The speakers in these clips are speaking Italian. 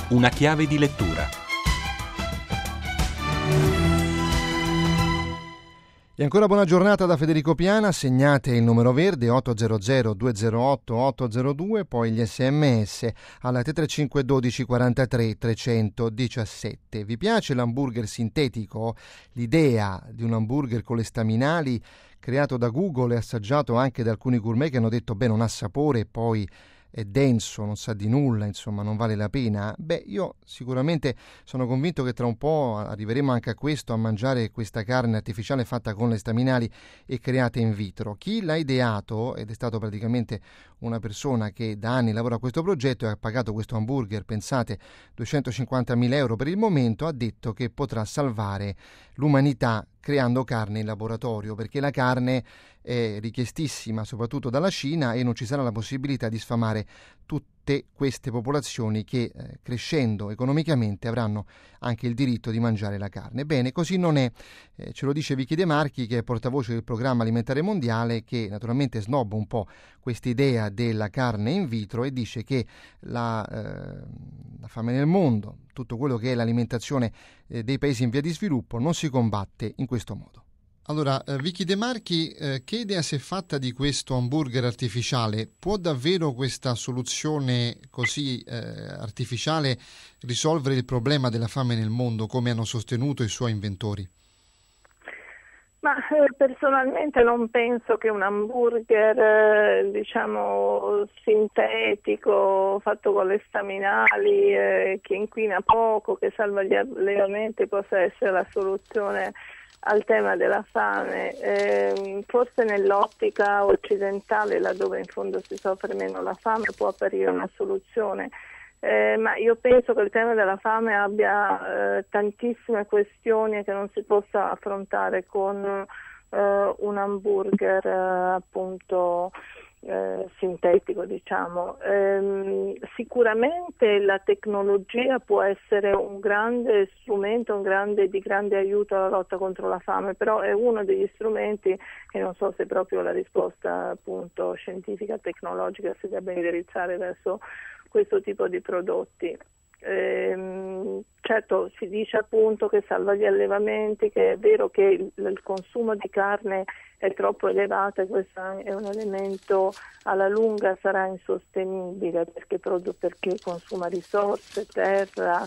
Una chiave di lettura. E ancora buona giornata da Federico Piana. Segnate il numero verde 800 208 802, poi gli sms alla 335 12 43 317. Vi piace l'hamburger sintetico? L'idea di un hamburger con le staminali creato da Google e assaggiato anche da alcuni gourmet che hanno detto beh, non ha sapore e poi è denso, non sa di nulla, insomma non vale la pena. Beh, io sicuramente sono convinto che tra un po' arriveremo anche a questo, a mangiare questa carne artificiale fatta con le staminali e create in vitro. Chi l'ha ideato, ed è stato praticamente una persona che da anni lavora a questo progetto e ha pagato questo hamburger, pensate, 250.000 euro per il momento, ha detto che potrà salvare l'umanità creando carne in laboratorio, perché la carne è richiestissima soprattutto dalla Cina e non ci sarà la possibilità di sfamare tutte queste popolazioni che crescendo economicamente avranno anche il diritto di mangiare la carne. Bene, così non è, ce lo dice Vicky De Marchi, che è portavoce del Programma Alimentare Mondiale, che naturalmente snobba un po' quest'idea della carne in vitro e dice che la fame nel mondo, tutto quello che è l'alimentazione dei paesi in via di sviluppo non si combatte in questo modo. Allora, Vicky De Marchi, che idea si è fatta di questo hamburger artificiale? Può davvero questa soluzione così artificiale risolvere il problema della fame nel mondo, come hanno sostenuto i suoi inventori? Ma personalmente non penso che un hamburger, sintetico, fatto con le staminali, che inquina poco, che salva gli allevamenti, possa essere la soluzione al tema della fame. Forse nell'ottica occidentale, laddove in fondo si soffre meno la fame, può apparire una soluzione. Ma io penso che il tema della fame abbia tantissime questioni che non si possa affrontare con un hamburger appunto sintetico, diciamo. Sicuramente la tecnologia può essere un grande strumento, di grande aiuto alla lotta contro la fame, però è uno degli strumenti che non so se proprio la risposta appunto scientifica, tecnologica si debba indirizzare verso questo tipo di prodotti. Certo, si dice appunto che salva gli allevamenti, che è vero che il consumo di carne è troppo elevato e questo è un elemento alla lunga sarà insostenibile perché consuma risorse, terra,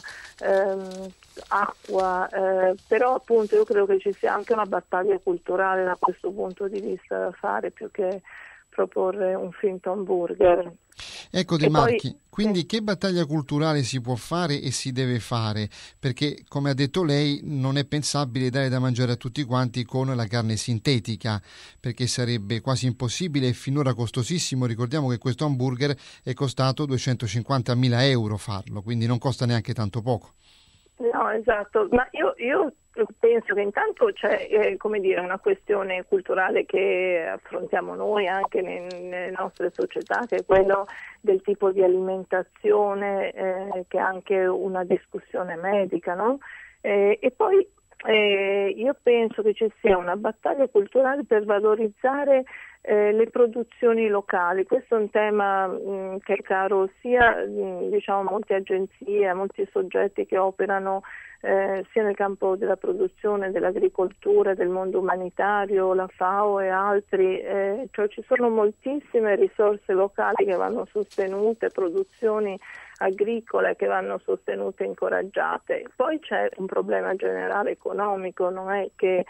acqua, però appunto io credo che ci sia anche una battaglia culturale da questo punto di vista da fare più che proporre un finto hamburger. Ecco De Marchi, quindi che battaglia culturale si può fare e si deve fare? Perché, come ha detto lei, non è pensabile dare da mangiare a tutti quanti con la carne sintetica, perché sarebbe quasi impossibile e finora costosissimo. Ricordiamo che questo hamburger è costato 250.000 euro farlo, quindi non costa neanche tanto poco. No, esatto, ma io penso che intanto c'è una questione culturale che affrontiamo noi anche nelle nostre società, che è quello del tipo di alimentazione, che è anche una discussione medica, no? E poi io penso che ci sia una battaglia culturale per valorizzare le produzioni locali. Questo è un tema che è caro sia a molte agenzie, a molti soggetti che operano sia nel campo della produzione, dell'agricoltura, del mondo umanitario, la FAO e altri, cioè ci sono moltissime risorse locali che vanno sostenute, produzioni agricole che vanno sostenute e incoraggiate. Poi c'è un problema generale economico, non è che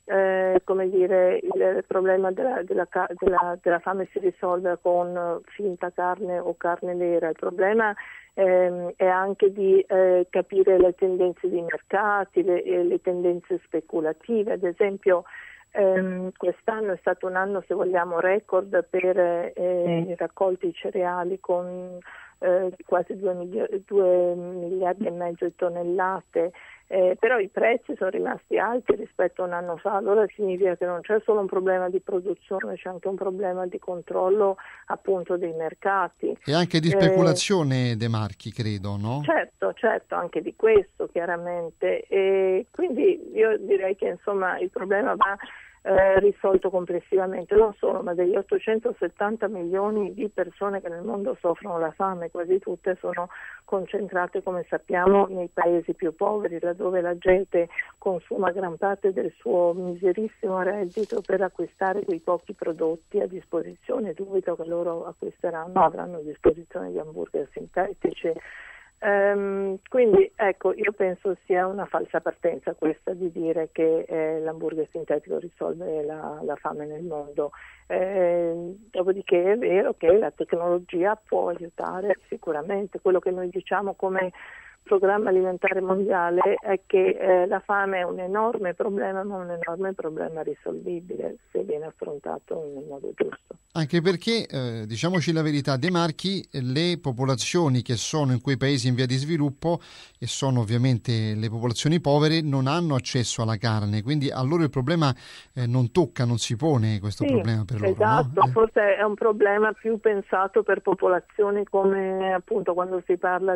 il problema della fame si risolve con finta carne o carne vera. Il problema è anche di capire le tendenze dei mercati, le tendenze speculative. Ad esempio quest'anno è stato un anno, se vogliamo, record per i raccolti di cereali con quasi 2 miliardi e mezzo di tonnellate. Però i prezzi sono rimasti alti rispetto a un anno fa, allora significa che non c'è solo un problema di produzione, c'è anche un problema di controllo appunto dei mercati. E anche di speculazione, De Marchi, credo, no? Certo, anche di questo chiaramente. E quindi io direi che insomma il problema va risolto complessivamente, non solo, ma degli 870 milioni di persone che nel mondo soffrono la fame, quasi tutte sono concentrate, come sappiamo, nei paesi più poveri, laddove la gente consuma gran parte del suo miserissimo reddito per acquistare quei pochi prodotti a disposizione. Dubito che loro avranno a disposizione gli hamburger sintetici. Quindi ecco, io penso sia una falsa partenza questa di dire che l'hamburger sintetico risolve la fame nel mondo. Dopodiché è vero che la tecnologia può aiutare sicuramente. Quello che noi diciamo come Programma Alimentare Mondiale è che la fame è un enorme problema, ma un enorme problema risolvibile se viene affrontato nel modo giusto. Anche perché, diciamoci la verità, De Marchi, le popolazioni che sono in quei paesi in via di sviluppo, e sono ovviamente le popolazioni povere, non hanno accesso alla carne, quindi a loro il problema non tocca, non si pone questo problema per loro. Esatto, no? Forse è un problema più pensato per popolazioni come appunto quando si parla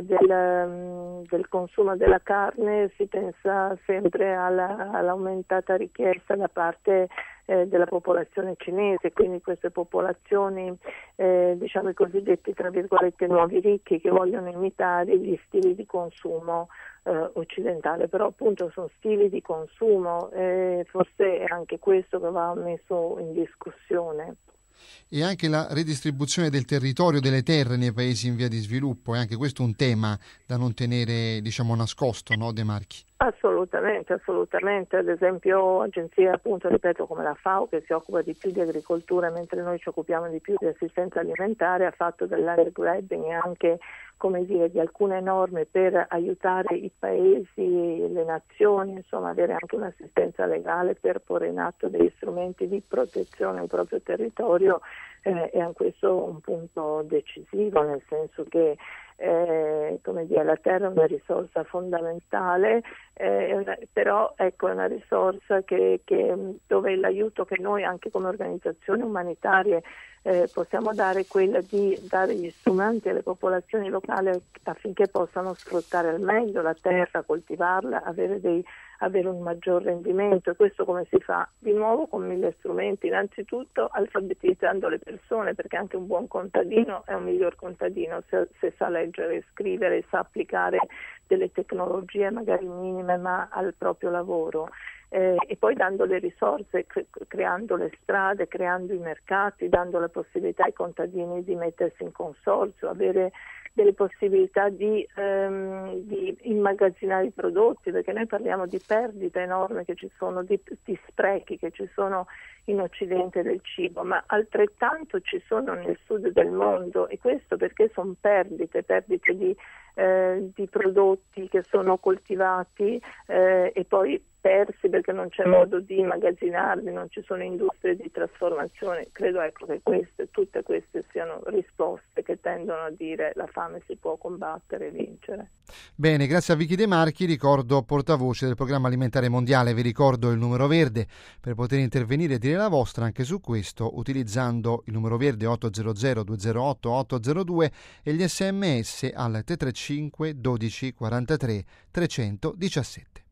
del consumo della carne, si pensa sempre all'aumentata richiesta da parte della popolazione cinese, quindi queste popolazioni diciamo i cosiddetti tra virgolette nuovi ricchi che vogliono imitare gli stili di consumo occidentale, però appunto sono stili di consumo, forse è anche questo che va messo in discussione. E anche la redistribuzione del territorio, delle terre nei paesi in via di sviluppo, è anche questo un tema da non tenere, diciamo, nascosto, no, De Marchi? Assolutamente, ad esempio agenzie appunto, ripeto, come la FAO che si occupa di più di agricoltura mentre noi ci occupiamo di più di assistenza alimentare, ha fatto del land grabbing e anche, come dire, di alcune norme per aiutare i paesi, le nazioni, insomma avere anche un'assistenza legale per porre in atto degli strumenti di protezione del proprio territorio, è anche questo un punto decisivo, nel senso che come dire, la terra è una risorsa fondamentale, però ecco, è una risorsa che dove l'aiuto che noi anche come organizzazioni umanitarie possiamo dare è quella di dare gli strumenti alle popolazioni locali affinché possano sfruttare al meglio la terra, coltivarla, avere un maggior rendimento. E questo come si fa? Di nuovo con 1000 strumenti, innanzitutto alfabetizzando le persone, perché anche un buon contadino è un miglior contadino se sa leggere e scrivere e sa applicare delle tecnologie magari minime ma al proprio lavoro. E poi dando le risorse, creando le strade, creando i mercati, dando la possibilità ai contadini di mettersi in consorzio, avere delle possibilità di immagazzinare i prodotti, perché noi parliamo di perdite enormi che ci sono, di sprechi che ci sono in Occidente del cibo, ma altrettanto ci sono nel sud del mondo, e questo perché sono perdite di prodotti che sono coltivati e poi persi perché non c'è modo di immagazzinarli, non ci sono industrie di trasformazione. Credo ecco che tutte queste siano risposte che tendono a dire la fame si può combattere e vincere. Bene, grazie a Vicky De Marchi, ricordo portavoce del Programma Alimentare Mondiale, vi ricordo il numero verde per poter intervenire e dire la vostra anche su questo utilizzando il numero verde 800 208 802 e gli SMS al 335 12 43 317.